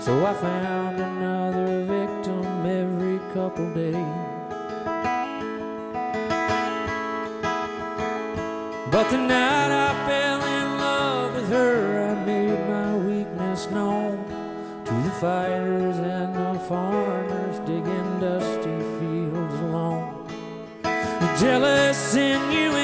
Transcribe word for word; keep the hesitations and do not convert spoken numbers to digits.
So I found another victim every couple days. But the night I fell in love with her, I made my weakness known to the fighters and the farmers digging dusty fields alone. The jealous innuendo